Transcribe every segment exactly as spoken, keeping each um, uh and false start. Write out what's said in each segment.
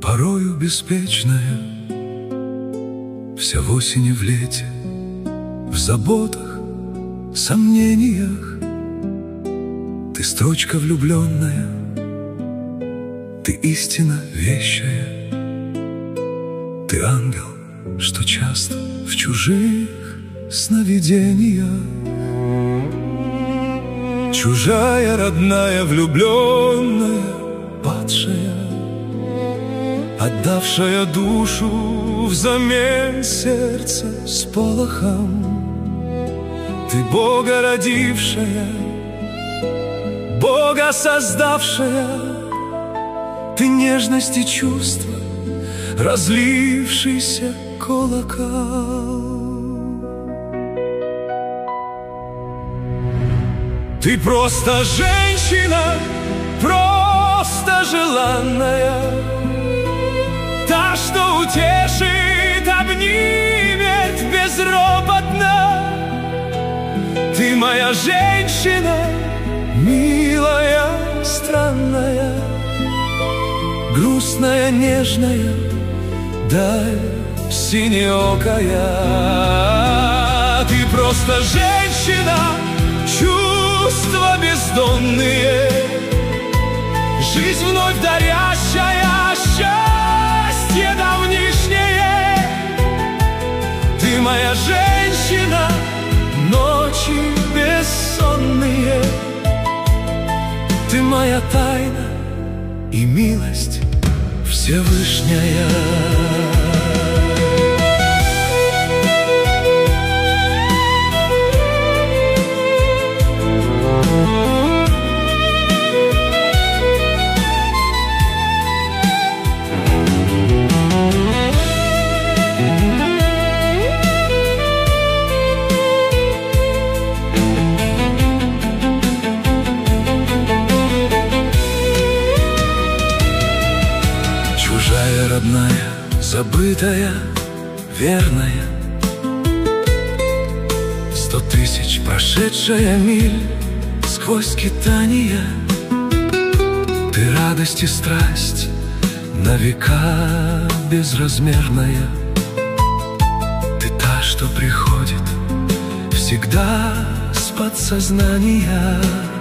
порою беспечная, вся в осени, в лете, в заботах, сомнениях. Ты строчка влюбленная, ты истина вещая, ты ангел, что часто в чужих сновидениях. Чужая, родная, влюбленная, падшая, отдавшая душу взамен сердца с полохом. Ты Бога родившая, Бога создавшая, ты нежность и чувства, разлившийся колокол. Ты просто женщина, просто желанная, та, что утешит, обнимет безропотно. Ты моя женщина, милая, странная, грустная, нежная, даль синеокая. Ты просто женщина, чувства бездонные, жизнь вновь дарящая, счастье давнишнее. Ты моя женщина, ночи бессонные, ты моя тайна и милость Всевышняя. Чужая, родная, забытая, верная, сто тысяч прошедшая миль сквозь скитания. Ты радость и страсть, на века безразмерная. Ты та, что приходит всегда с подсознания.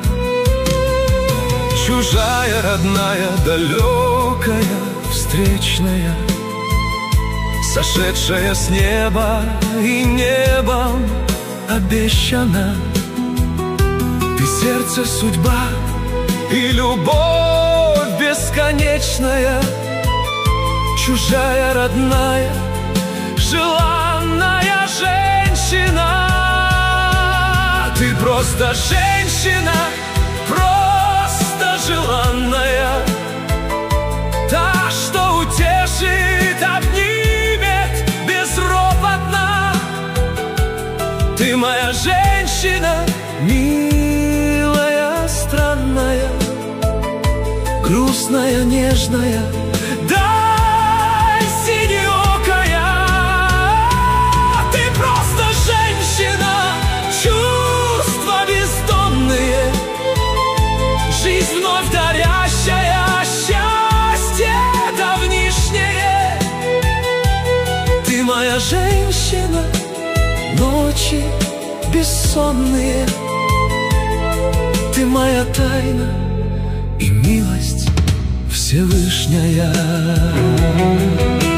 Чужая, родная, далекая, встречная, сошедшая с неба и небом обещана. Ты сердце, судьба и любовь бесконечная. Чужая, родная, желанная женщина. Ты просто женщина, просто желанная, та, что утешит, обнимет безропотно. Ты моя женщина, милая, странная, грустная, нежная, даль синеокая. Ты просто женщина, чувства бездонные, жизнь вновь дарящая, счастье давнишнее. Ты моя женщина, ночи бессонные, ты моя тайна и милость Всевышняя.